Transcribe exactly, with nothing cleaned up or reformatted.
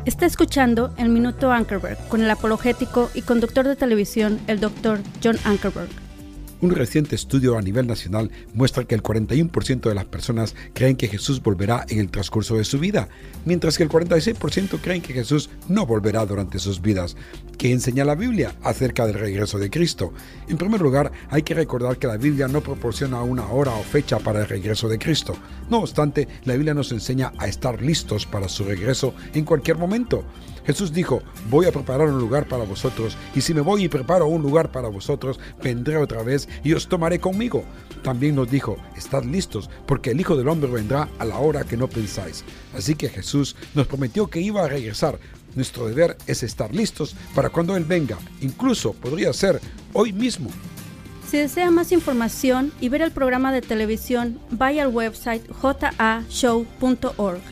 Está escuchando el Minuto Ankerberg con el apologético y conductor de televisión, el doctor John Ankerberg. Un reciente estudio a nivel nacional muestra que el cuarenta y uno por ciento de las personas creen que Jesús volverá en el transcurso de su vida, mientras que el cuarenta y seis por ciento creen que Jesús no volverá durante sus vidas. ¿Qué enseña la Biblia acerca del regreso de Cristo? En primer lugar, hay que recordar que la Biblia no proporciona una hora o fecha para el regreso de Cristo. No obstante, la Biblia nos enseña a estar listos para su regreso en cualquier momento. Jesús dijo: voy a preparar un lugar para vosotros, y si me voy y preparo un lugar para vosotros, vendré otra vez y os tomaré conmigo. También nos dijo: estad listos, porque el Hijo del Hombre vendrá a la hora que no pensáis. Así que Jesús nos prometió que iba a regresar. Nuestro deber es estar listos para cuando Él venga. Incluso podría ser hoy mismo. Si desea más información y ver el programa de televisión, vaya al website j a show punto org.